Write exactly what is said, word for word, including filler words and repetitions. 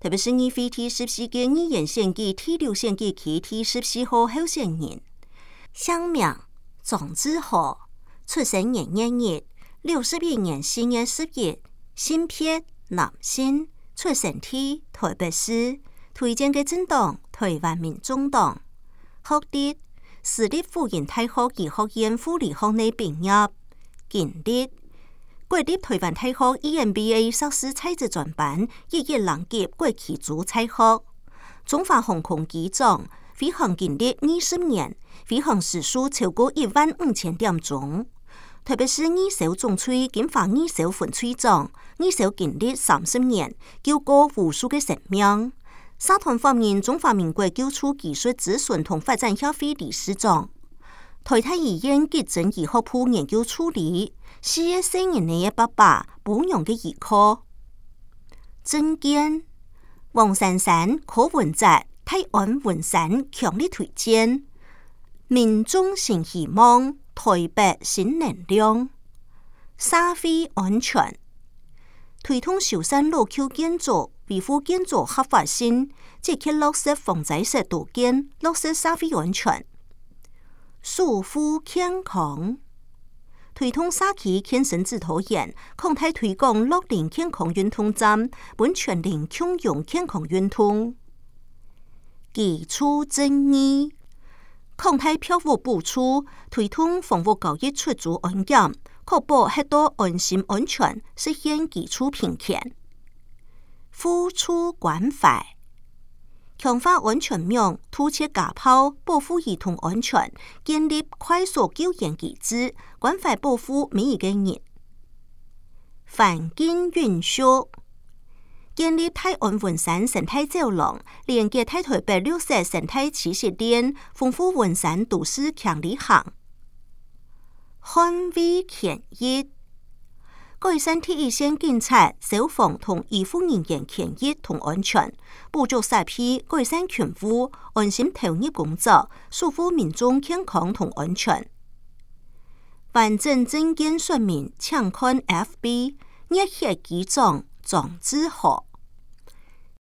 特別是二非第十四屆議員選舉第六選舉區第十四號候選人，姓名莊志豪，出生年月日六十一年四月十一，性別男性，出生地台北市，推薦嘅政黨台灣民眾黨，學歷私立輔仁大學醫學院護理學內畢業，經歷國立台灣大學 E M B A 碩士在職專班，一一兩級國際組採學，中華航空機長，飛航經歷二十年，飛航時數超過一萬五千點鐘，特別是二艘總炊兼發二艘分炊長，二艘經歷三十年，救過無數嘅生命。社團方面，中華民國救出技術諮詢同發展協會理事長，台大醫院急診醫學部研究處理，四十四年嘅爸爸保養嘅醫科。政見黃珊珊、柯文哲、台灣文山強力推薦，民眾新希望，台北新能量，社會安全，推動修繕老舊建築，維護建築合法性，積極落實防災式導建，落實社會安全。守護健康，推動社區健身指導員，擴大推廣樂齡健康運動站，本全齡共用健康運動。基礎正義，擴大票務補助，推動房屋交易出租安檢，確保客到安心安全，實現基礎平權。付出關懷，強化安全網，突切家炮，保護兒童安全，建立快速救援機制，關懷保護每一個人。環境永續，建立台灣文山生態走廊，連接台台北綠色生態棲息鏈，豐富文山都市強力行。捍衛權益，改善第一線警察、消防同醫護人員權益同安全，補助社區改善權務，安心投入工作，守護民眾健康同安全。完整政見說明，請看 F B 熱血機長莊志豪。